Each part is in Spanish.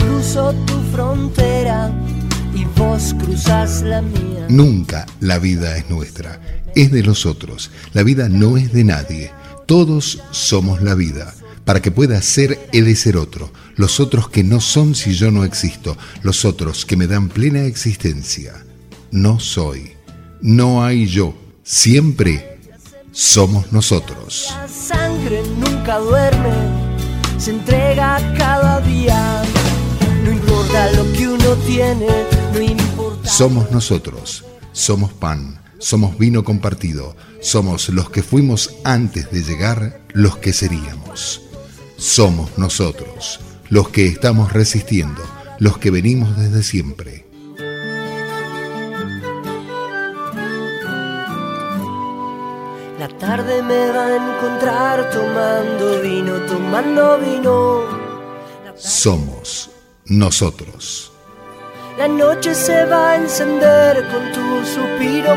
cruzo tu frontera y vos cruzás la mía. Nunca la vida es nuestra, es de los otros. La vida no es de nadie. Todos somos la vida. Para que pueda ser, he de ser otro. Los otros que no son si yo no existo. Los otros que me dan plena existencia. No soy. No hay yo. Siempre somos nosotros. La sangre nunca duerme, se entrega cada día. No importa lo que uno tiene, no importa. Somos nosotros. Somos pan. Somos vino compartido. Somos los que fuimos antes de llegar, los que seríamos. Somos nosotros, los que estamos resistiendo, los que venimos desde siempre. La tarde me va a encontrar tomando vino. Somos nosotros. La noche se va a encender con tu suspiro.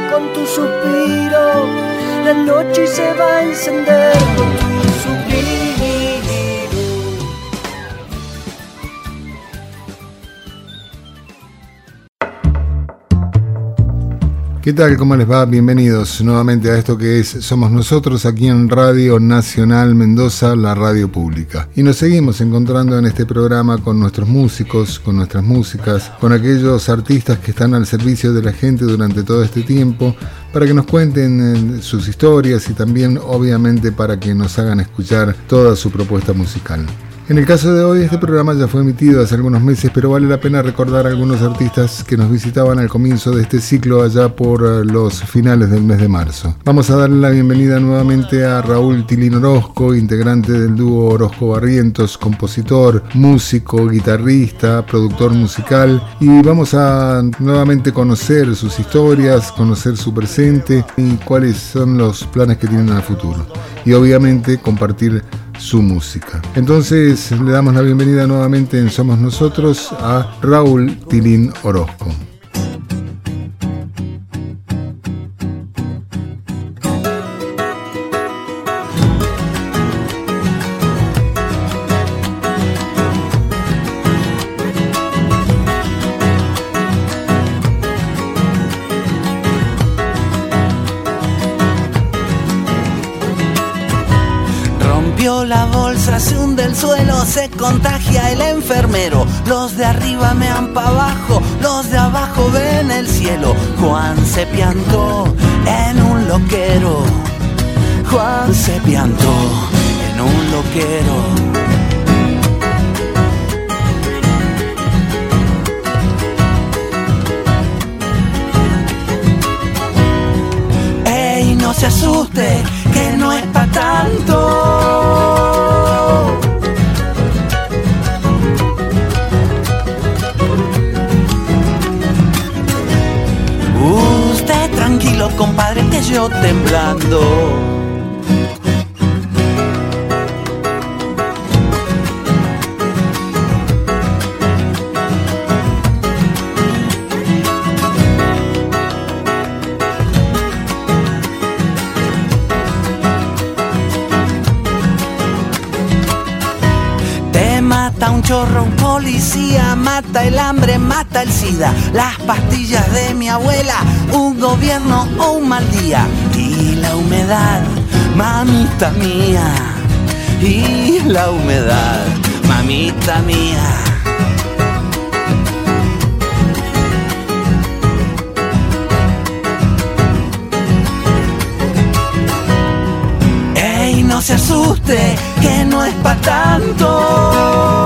La noche se va a encender con tu suspiro. ¿Qué tal? ¿Cómo les va? Bienvenidos nuevamente a esto que es Somos Nosotros, aquí en Radio Nacional Mendoza, la radio pública. Y nos seguimos encontrando en este programa con nuestros músicos, con nuestras músicas, con aquellos artistas que están al servicio de la gente durante todo este tiempo, para que nos cuenten sus historias y también, obviamente, para que nos hagan escuchar toda su propuesta musical. En el caso de hoy, este programa ya fue emitido hace algunos meses, pero vale la pena recordar a algunos artistas que nos visitaban al comienzo de este ciclo allá por los finales del mes de marzo. Vamos a darle la bienvenida nuevamente a Raúl Tilín Orozco, integrante del dúo Orozco Barrientos, compositor, músico, guitarrista, productor musical, y vamos a nuevamente conocer sus historias, conocer su presente y cuáles son los planes que tienen a futuro. Y obviamente compartir su música. Entonces le damos la bienvenida nuevamente en Somos Nosotros a Raúl Tilín Orozco. La bolsa se hunde el suelo, se contagia el enfermero. Los de arriba mean pa' abajo, los de abajo ven el cielo. Juan se piantó en un loquero. Juan se piantó en un loquero. Ey, no se asuste, que no es pa' tanto. Usted tranquilo, compadre, que yo temblando. Un chorro, un policía, mata el hambre, mata el SIDA, las pastillas de mi abuela, un gobierno o un mal día. Y la humedad, mamita mía, y la humedad, mamita mía. Ey, no se asuste, que no es pa' tanto.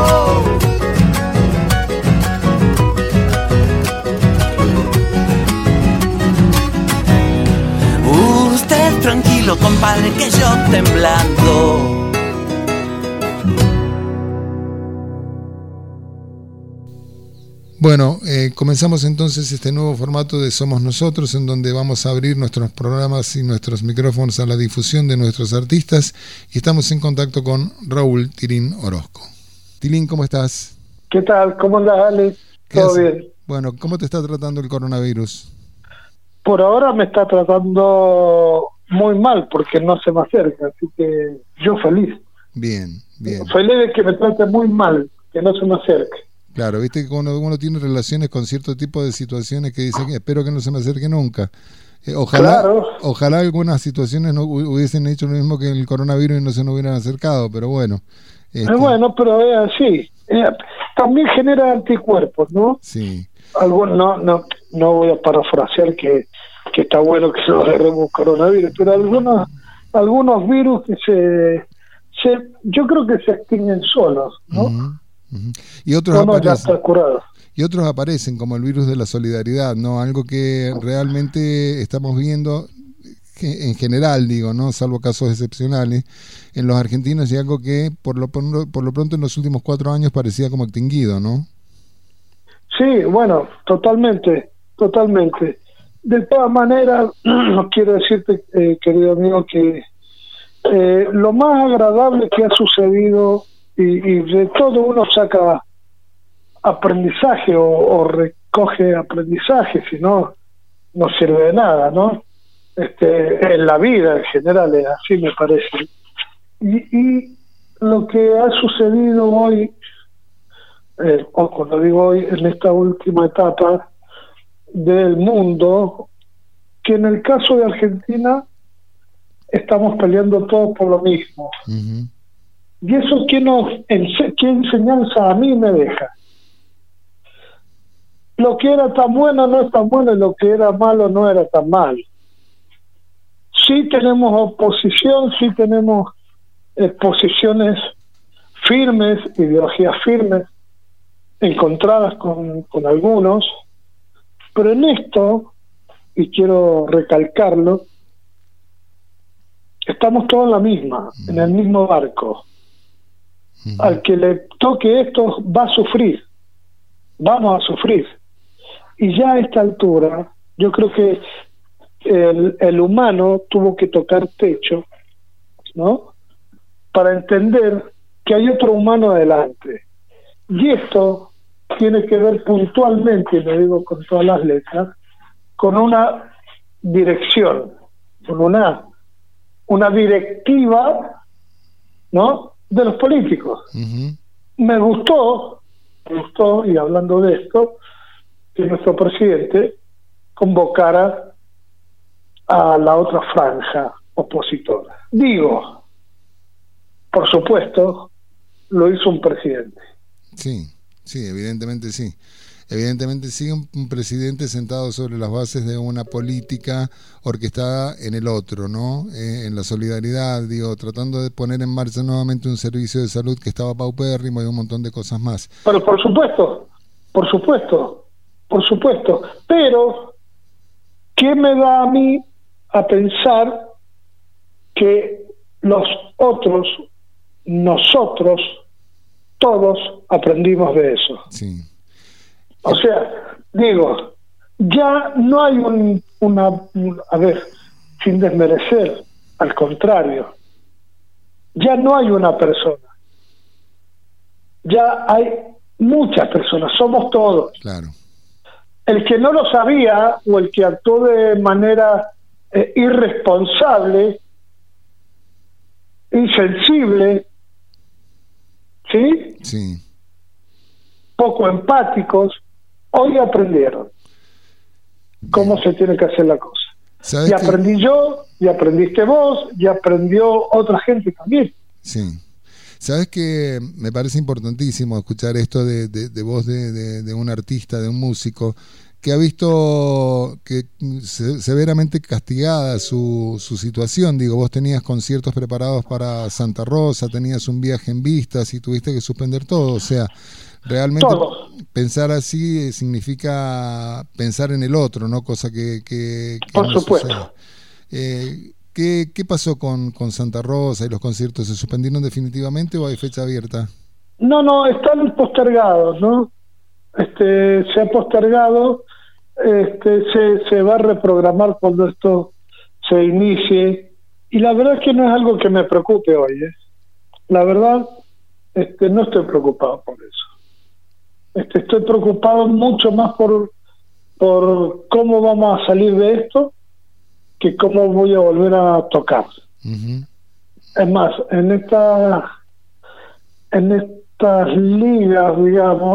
Usted tranquilo, compadre, que yo temblando. Bueno, comenzamos entonces este nuevo formato de Somos Nosotros, en donde vamos a abrir nuestros programas y nuestros micrófonos a la difusión de nuestros artistas, y estamos en contacto con Raúl Tilín Orozco. Tilín, ¿cómo estás? ¿Qué tal? ¿Cómo andas, Ale? ¿Todo bien? Bueno, ¿cómo te está tratando el coronavirus? Por ahora me está tratando muy mal, porque no se me acerca, así que yo feliz. Bien, bien. Feliz de que me trate muy mal, que no se me acerque. Claro, viste que cuando uno tiene relaciones con cierto tipo de situaciones que dicen, espero que no se me acerque nunca. Ojalá algunas situaciones no hubiesen hecho lo mismo que el coronavirus y no se nos hubieran acercado, pero bueno. Bueno, pero es así. También genera anticuerpos, ¿no? Sí. No voy a parafrasear que está bueno que nos agarremos coronavirus, pero algunos virus que yo creo que se extinguen solos, ¿no? Uh-huh. Y otros ya está curado. Y otros aparecen como el virus de la solidaridad, ¿no? Algo que realmente estamos viendo en general, digo, ¿no? Salvo casos excepcionales en los argentinos, y algo que por lo pronto en los últimos 4 años parecía como extinguido, ¿no? Sí, bueno, totalmente. De todas maneras, quiero decirte, querido amigo, que lo más agradable que ha sucedido, y de todo uno saca aprendizaje o recoge aprendizaje, si no sirve de nada, ¿no? En la vida en general es así, me parece. Y lo que ha sucedido hoy, o cuando digo hoy, en esta última etapa del mundo, que en el caso de Argentina estamos peleando todos por lo mismo. Uh-huh. Y eso, ¿qué enseñanza a mí me deja? Lo que era tan bueno no es tan bueno, y lo que era malo no era tan malo. Sí tenemos oposición, sí tenemos posiciones firmes, ideologías firmes, encontradas con algunos, pero en esto, y quiero recalcarlo, estamos todos en la misma, en el mismo barco. Al que le toque esto va a sufrir, vamos a sufrir. Y ya a esta altura, yo creo que el humano tuvo que tocar techo, ¿no? Para entender que hay otro humano adelante. Y esto tiene que ver puntualmente, y lo digo con todas las letras, con una dirección, con una directiva, ¿no?, de los políticos. Uh-huh. Me gustó, y hablando de esto, que nuestro presidente convocara a la otra franja opositora. Digo, por supuesto, lo hizo un presidente. Sí, evidentemente sí. Evidentemente sí, un presidente sentado sobre las bases de una política orquestada en el otro, ¿no? En la solidaridad, digo, tratando de poner en marcha nuevamente un servicio de salud que estaba paupérrimo y un montón de cosas más. Pero por supuesto. Pero, ¿qué me da a mí a pensar que nosotros, todos aprendimos de eso? Sí. O sea, digo, ya no hay sin desmerecer, al contrario, ya no hay una persona, ya hay muchas personas, somos todos. Claro. El que no lo sabía o el que actuó de manera irresponsable, insensible, ¿sí? Sí. Poco empáticos, hoy aprendieron cómo se tiene que hacer la cosa. Y aprendí yo, y aprendiste vos, y aprendió otra gente también. Sí. Sabes que me parece importantísimo escuchar esto de voz de un artista, de un músico que ha visto que severamente castigada su situación. Digo, vos tenías conciertos preparados para Santa Rosa, tenías un viaje en vistas y tuviste que suspender todo. O sea, realmente todo. Pensar así significa pensar en el otro, ¿no? Cosa que por no supuesto. ¿Qué pasó con Santa Rosa y los conciertos? ¿Se suspendieron definitivamente o hay fecha abierta? No, están postergados, ¿no? Se ha postergado, se va a reprogramar cuando esto se inicie, y la verdad es que no es algo que me preocupe hoy, ¿eh? La verdad, no estoy preocupado por eso. Estoy preocupado mucho más por cómo vamos a salir de esto que cómo voy a volver a tocar. Uh-huh. Es más, en estas ligas, digamos,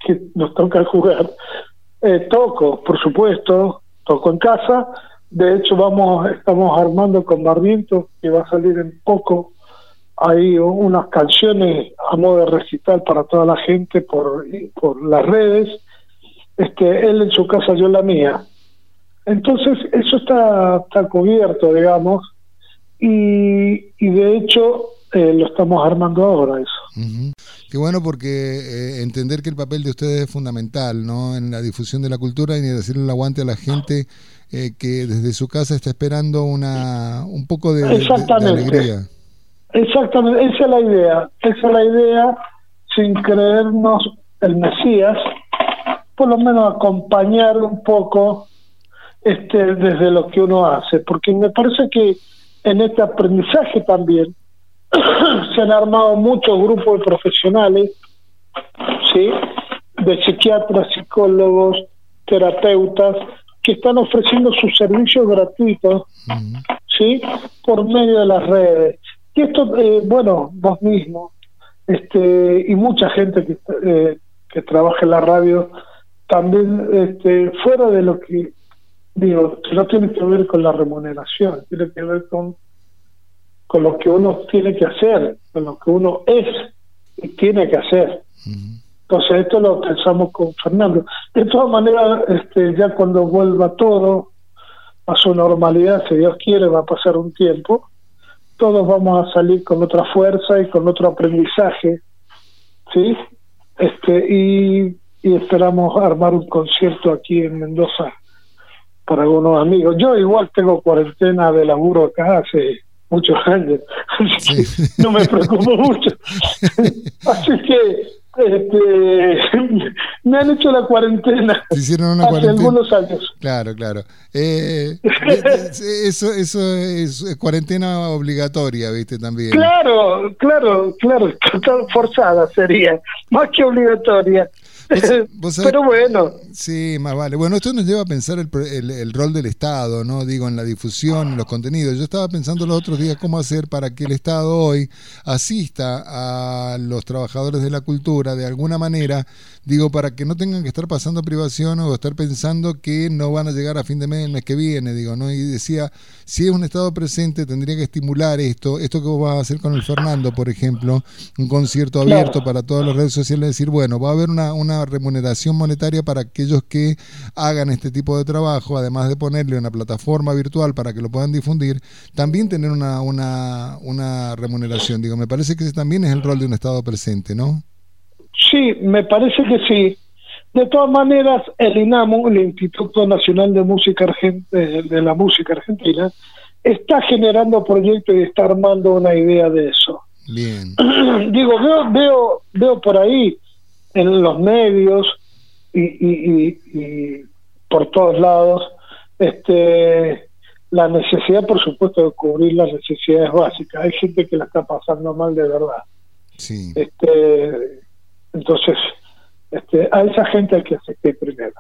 que nos toca jugar. Toco, por supuesto, toco en casa. De hecho, estamos armando con Barrientos, que va a salir en poco, hay unas canciones a modo de recital para toda la gente por las redes. Él en su casa, yo en la mía. Entonces, eso está cubierto, digamos, y de hecho lo estamos armando ahora eso. Uh-huh. Qué bueno, porque entender que el papel de ustedes es fundamental, ¿no?, en la difusión de la cultura y de hacerle el aguante a la gente que desde su casa está esperando un poco de alegría. Exactamente, esa es la idea, sin creernos el Mesías, por lo menos acompañar un poco desde lo que uno hace, porque me parece que en este aprendizaje también se han armado muchos grupos de profesionales, ¿sí?, de psiquiatras, psicólogos, terapeutas, que están ofreciendo sus servicios gratuitos, ¿sí?, por medio de las redes. Y esto, vos mismo, y mucha gente que trabaja en la radio, también fuera de lo que digo, que no tiene que ver con la remuneración, tiene que ver con lo que uno tiene que hacer, con lo que uno es y tiene que hacer. Entonces esto lo pensamos con Fernando. De todas maneras, ya cuando vuelva todo a su normalidad, si Dios quiere, va a pasar un tiempo, todos vamos a salir con otra fuerza y con otro aprendizaje, ¿sí? Y esperamos armar un concierto aquí en Mendoza para algunos amigos. Yo igual tengo cuarentena de laburo acá hace muchos años, así que no me preocupo mucho. Así que me han hecho la cuarentena. ¿Te hicieron una hace cuarentena? Algunos años. Claro. Eso es cuarentena obligatoria, ¿viste? También. Claro, forzada sería, más que obligatoria. ¿Vos sabés? Pero bueno. Sí, más vale. Bueno, esto nos lleva a pensar el rol del Estado, ¿no? Digo, en la difusión, en los contenidos. Yo estaba pensando los otros días cómo hacer para que el Estado hoy asista a los trabajadores de la cultura de alguna manera, digo, para que no tengan que estar pasando privación o estar pensando que no van a llegar a fin de mes, el mes que viene, digo, ¿no? Y decía, si es un Estado presente, tendría que estimular esto que vos vas a hacer con el Fernando, por ejemplo, un concierto abierto para todas las redes sociales, decir, bueno, va a haber una remuneración monetaria para aquellos que hagan este tipo de trabajo, además de ponerle una plataforma virtual para que lo puedan difundir, también tener una remuneración. Digo, me parece que ese también es el rol de un Estado presente, ¿no? Sí, me parece que sí. De todas maneras, el INAMU, el Instituto Nacional de la Música Argentina, está generando proyectos y está armando una idea de eso. Bien. Digo, veo por ahí en los medios y por todos lados la necesidad, por supuesto, de cubrir las necesidades básicas. Hay gente que la está pasando mal de verdad. Sí. Entonces, a esa gente hay que asistir primero.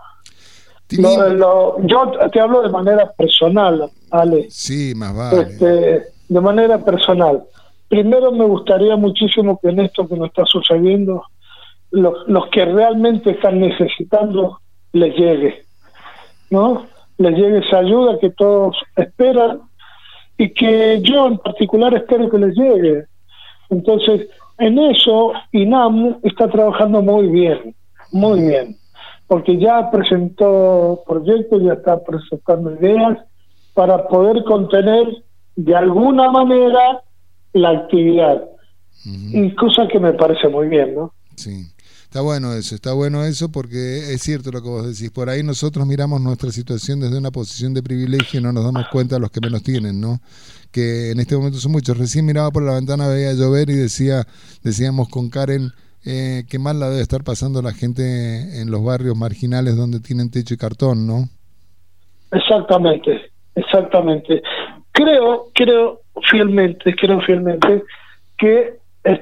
Yo te hablo de manera personal, Ale. Sí, más vale. De manera personal. Primero me gustaría muchísimo que en esto que nos está sucediendo, los que realmente están necesitando les llegue, ¿no? Les llegue esa ayuda que todos esperan y que yo en particular espero que les llegue. Entonces, en eso INAMU está trabajando muy bien, porque ya presentó proyectos, ya está presentando ideas para poder contener de alguna manera la actividad. Y cosa que me parece muy bien, ¿no? Sí. Está bueno eso porque es cierto lo que vos decís. Por ahí nosotros miramos nuestra situación desde una posición de privilegio y no nos damos cuenta de los que menos tienen, ¿no? Que en este momento son muchos. Recién miraba por la ventana, veía llover y decíamos con Karen, qué mal la debe estar pasando la gente en los barrios marginales donde tienen techo y cartón, ¿no? Exactamente. Creo fielmente que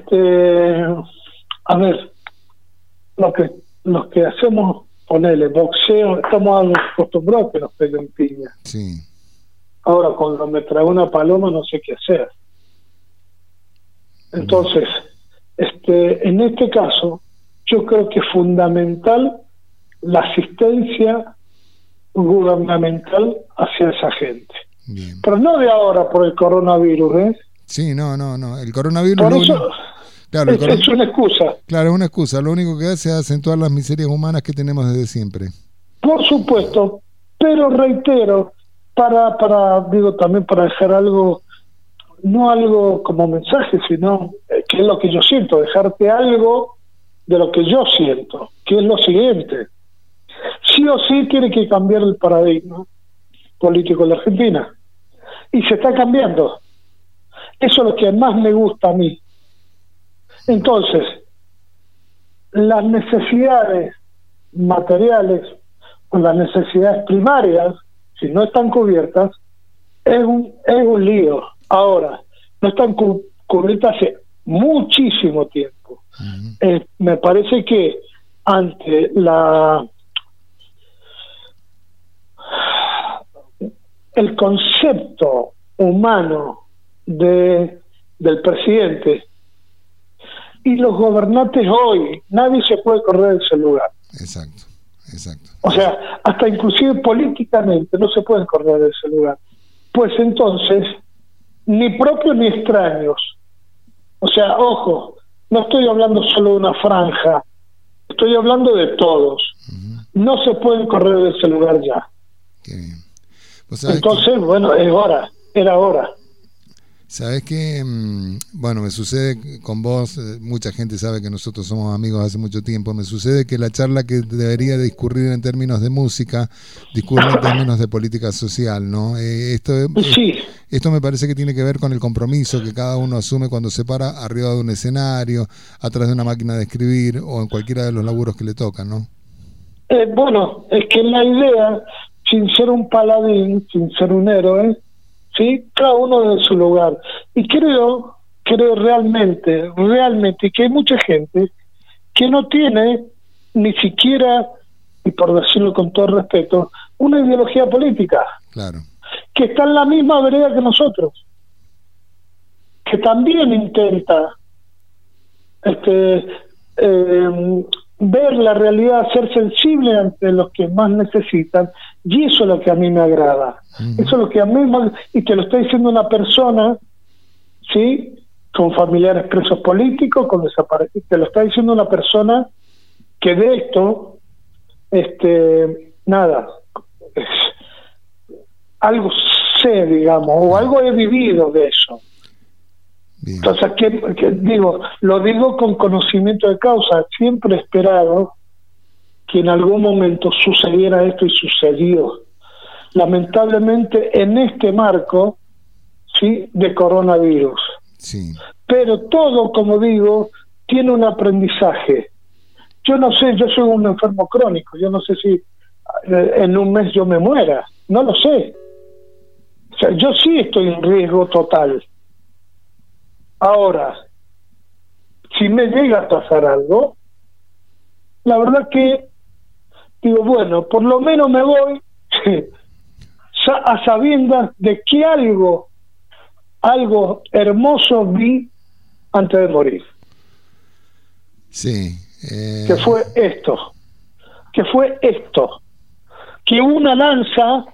a ver, los que hacemos, ponele, boxeo, estamos acostumbrados a que nos peguen piña. Sí. Ahora, cuando me trae una paloma, no sé qué hacer. Entonces, en este caso, yo creo que es fundamental la asistencia gubernamental hacia esa gente. Bien. Pero no de ahora por el coronavirus, ¿eh? Sí, no. El coronavirus... Por eso claro, es una excusa. Claro, es una excusa. Lo único que hace es acentuar las miserias humanas que tenemos desde siempre. Por supuesto, pero reitero, digo, también para dejar algo, no algo como mensaje, sino que es lo que yo siento, dejarte algo de lo que yo siento, que es lo siguiente: sí o sí tiene que cambiar el paradigma político de la Argentina, y se está cambiando. Eso es lo que más me gusta a mí. Entonces, las necesidades materiales o las necesidades primarias, si no están cubiertas, es un lío. Ahora, no están cubiertas hace muchísimo tiempo. Uh-huh. Me parece que ante el concepto humano del presidente y los gobernantes hoy, nadie se puede correr de ese lugar. Exacto. O sea, hasta inclusive políticamente no se pueden correr de ese lugar. Pues entonces, ni propios ni extraños. O sea, ojo, no estoy hablando solo de una franja, estoy hablando de todos. Uh-huh. No se pueden correr de ese lugar ya. Qué bien. Entonces, bueno, era hora. Sabes que, bueno, me sucede con vos, mucha gente sabe que nosotros somos amigos hace mucho tiempo, me sucede que la charla que debería discurrir en términos de música, discurre en términos de política social, ¿no? Esto me parece que tiene que ver con el compromiso que cada uno asume cuando se para arriba de un escenario, atrás de una máquina de escribir o en cualquiera de los laburos que le tocan, ¿no? Bueno, es que la idea, sin ser un paladín, sin ser un héroe, ¿sí? Cada uno en su lugar. Y creo realmente que hay mucha gente que no tiene ni siquiera, y por decirlo con todo respeto, una ideología política. Claro. Que está en la misma vereda que nosotros. Que también intenta ver la realidad, ser sensible ante los que más necesitan, y eso es lo que a mí me agrada. Uh-huh. Eso es lo que a mí más, y te lo está diciendo una persona, ¿sí? Con familiares presos políticos, con desaparecidos, te lo está diciendo una persona que de esto, algo sé, digamos, o algo he vivido de eso. Bien. Entonces, lo digo con conocimiento de causa. Siempre he esperado que en algún momento sucediera esto, y sucedió. Lamentablemente en este marco, ¿sí?, de coronavirus. Sí. Pero todo, como digo, tiene un aprendizaje. Yo no sé, yo soy un enfermo crónico, yo no sé si en un mes yo me muera, no lo sé. O sea, yo sí estoy en riesgo total. Ahora, si me llega a pasar algo, la verdad que digo, bueno, por lo menos me voy a sabiendas de que algo hermoso vi antes de morir. Sí. Que fue esto. Que una lanza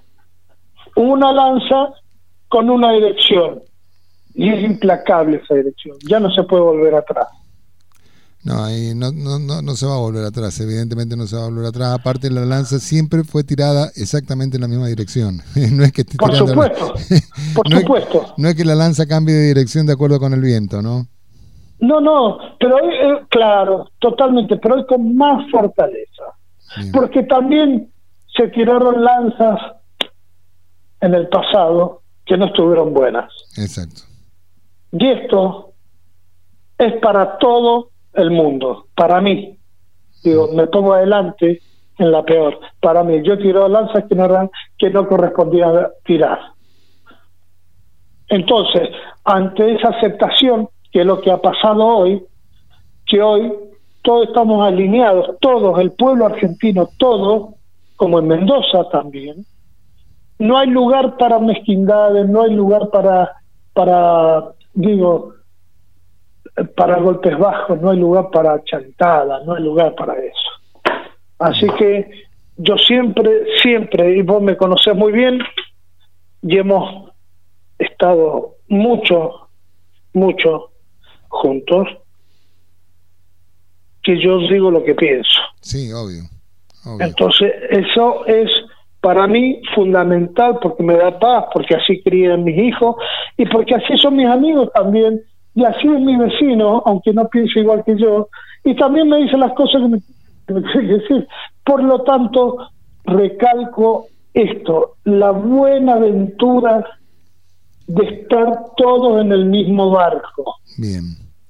con una dirección. Y es implacable esa dirección. Ya no se puede volver atrás. No, ahí no se va a volver atrás. Evidentemente no se va a volver atrás. Aparte, la lanza siempre fue tirada exactamente en la misma dirección. No es que esté por tirando supuesto. Por supuesto. No es que la lanza cambie de dirección de acuerdo con el viento, ¿no? No, pero claro, totalmente, pero hoy con más fortaleza. Bien. Porque también se tiraron lanzas en el pasado que no estuvieron buenas. Exacto. Y esto es para todo el mundo, para mí. Digo, me pongo adelante en la peor. Para mí, yo tiro lanzas que no correspondía tirar. Entonces, ante esa aceptación, que es lo que ha pasado hoy, que hoy todos estamos alineados, todos, el pueblo argentino, todo, como en Mendoza también, no hay lugar para mezquindades, no hay lugar para para golpes bajos, no hay lugar para chantada, no hay lugar para eso. Así que yo siempre, y vos me conocés muy bien, y hemos estado mucho juntos, que yo digo lo que pienso. Sí, obvio. Entonces eso es para mí fundamental, porque me da paz, porque así crían mis hijos y porque así son mis amigos también, y así es mi vecino, aunque no piense igual que yo, y también me dice las cosas que me tiene que decir. Por lo tanto, recalco esto, la buena aventura de estar todos en el mismo barco. Bien.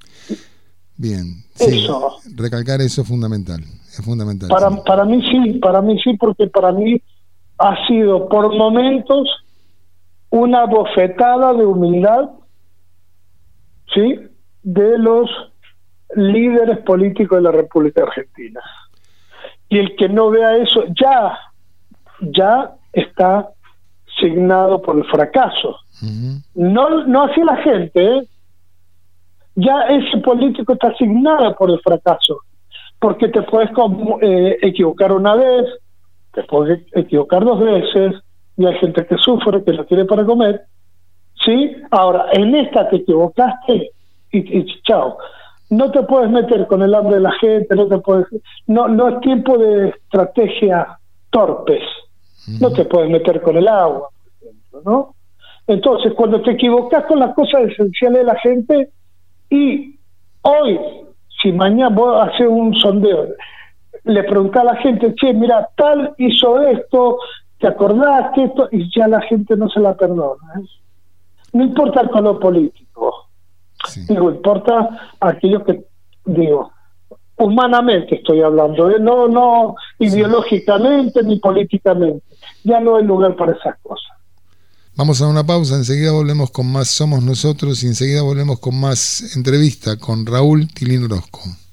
Sí, eso. Recalcar eso es fundamental. Es fundamental. Para mí sí, porque para mí ha sido por momentos una bofetada de humildad, ¿sí?, de los líderes políticos de la República Argentina. Y el que no vea eso ya está signado por el fracaso. Uh-huh. No así la gente, ¿eh? Ya ese político está asignado por el fracaso, porque te puedes equivocar una vez, te puedes equivocar 2 veces, y hay gente que sufre, que no tiene para comer, ¿sí? Ahora, en esta te equivocaste y chao. No te puedes meter con el hambre de la gente, no es tiempo de estrategia torpes, no te puedes meter con el agua, por ejemplo, ¿no? Entonces, cuando te equivocas con las cosas esenciales de la gente, y hoy, si mañana vos haces un sondeo, le preguntás a la gente, che, mira, tal hizo esto, ¿te acordás que esto? Y ya la gente no se la perdona, ¿eh? No importa el color político, sí. Importa aquello que, humanamente estoy hablando, ¿eh? No ideológicamente ni políticamente, ya no hay lugar para esas cosas. Vamos a una pausa, enseguida volvemos con más Somos Nosotros y enseguida volvemos con más entrevista con Raúl Tilín Orozco.